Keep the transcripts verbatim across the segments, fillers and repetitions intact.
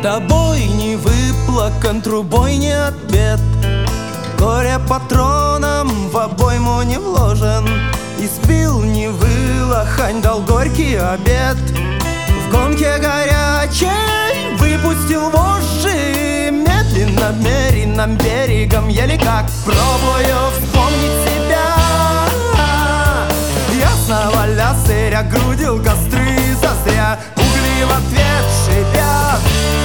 тобой не выплакан, трубой не отпет. Горе патроном в обойму не вложен, испил не вылохань, дал горький обед. В гонке горячей выпустил вожжи, медленно меренным берегом, еле как пробую вспомнить себя. Ясно валя сыря, грудил костры зазря, угли в ответ шипят.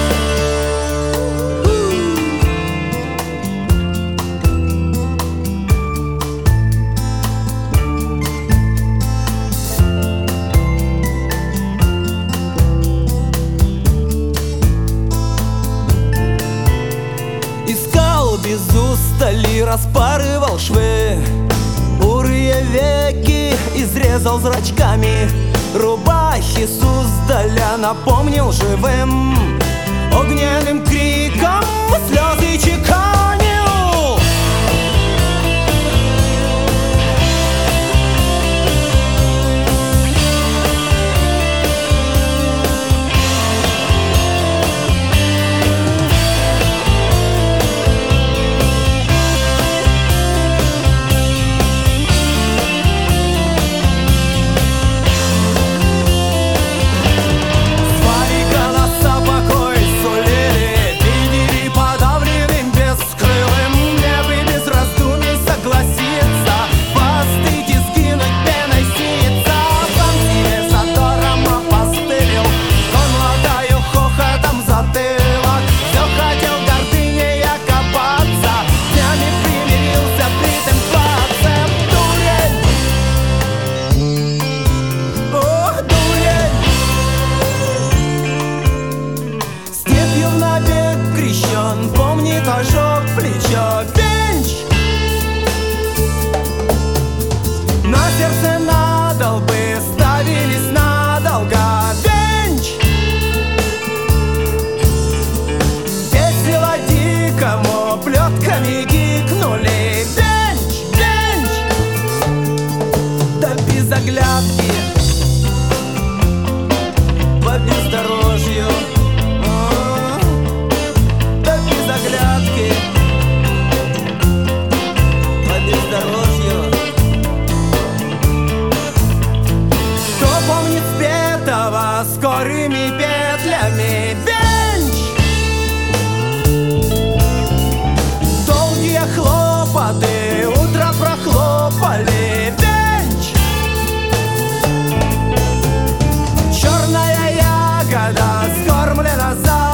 Искал без устали, распарывал швы, бурые веки изрезал зрачками, рубахи Суздаля напомнил живым, огненным криком слезы чеканил. Помнит ожог плечо, бенч на сердце надолбы ставились надолго, бенч весело дикому плетками гикнули, бенч, бенч да без оглядки по бездорожью. Заглядки по бездорожью. Кто помнит спетого скорыми петлями бенч? Долгие хлопоты утро прохлопали бенч. Черная ягода скормлена за